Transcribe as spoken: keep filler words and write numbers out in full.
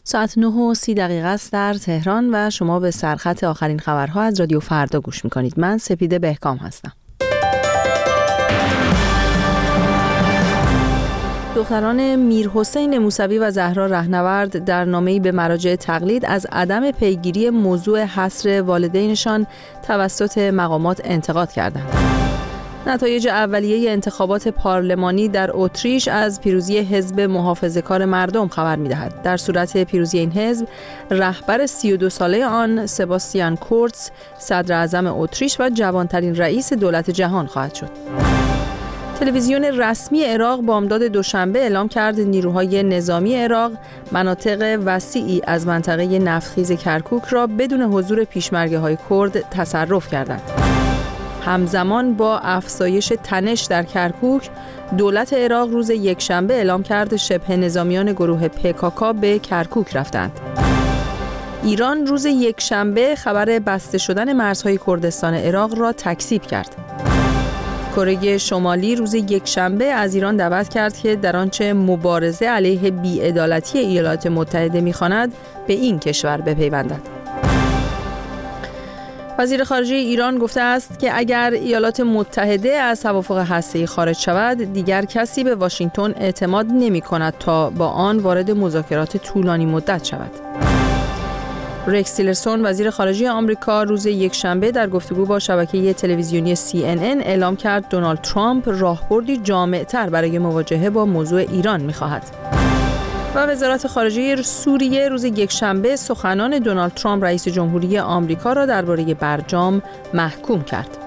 ساعت نه و سی دقیقه است در تهران و شما به سرخط آخرین خبرها از رادیو فردا گوش میکنید. من سپیده بهکام هستم. دختران میرحسین موسوی و زهرا رهنورد در نامه‌ای به مراجع تقلید از عدم پیگیری موضوع حصر والدینشان توسط مقامات انتقاد کردند. نتایج اولیه انتخابات پارلمانی در اتریش از پیروزی حزب محافظه‌کار مردم خبر می‌دهد. در صورت پیروزی این حزب، رهبر سی و دو ساله آن سباستیان کورتز صدر اعظم اتریش و جوانترین رئیس دولت جهان خواهد شد. تلویزیون رسمی عراق بامداد دوشنبه اعلام کرد نیروهای نظامی عراق مناطق وسیعی از منطقه نفتخیز کرکوک را بدون حضور پیشمرگه‌های کرد تصرف کردند. همزمان با افزایش تنش در کرکوک، دولت عراق روز یکشنبه اعلام کرد شبه نظامیان گروه پی کی کی به کرکوک رفتند. ایران روز یکشنبه خبر بسته شدن مرزهای کردستان عراق را تکذیب کرد. کره شمالی روز یکشنبه از ایران دعوت کرد که در آنچه مبارزه علیه بی‌عدالتی ایالات متحده می‌خواند به این کشور بپیوندد. وزیر خارجه ایران گفته است که اگر ایالات متحده از توافق هسته‌ای خارج شود، دیگر کسی به واشنگتن اعتماد نمی‌کند تا با آن وارد مذاکرات طولانی مدت شود. رکس تیلرسون وزیر خارجه آمریکا روز یکشنبه در گفتگو با شبکه تلویزیونی سی ان ان اعلام کرد دونالد ترامپ راهبردی جامع‌تر برای مواجهه با موضوع ایران می‌خواهد. و وزارت خارجه سوریه روز یکشنبه سخنان دونالد ترامپ رئیس جمهوری آمریکا را درباره برجام محکوم کرد.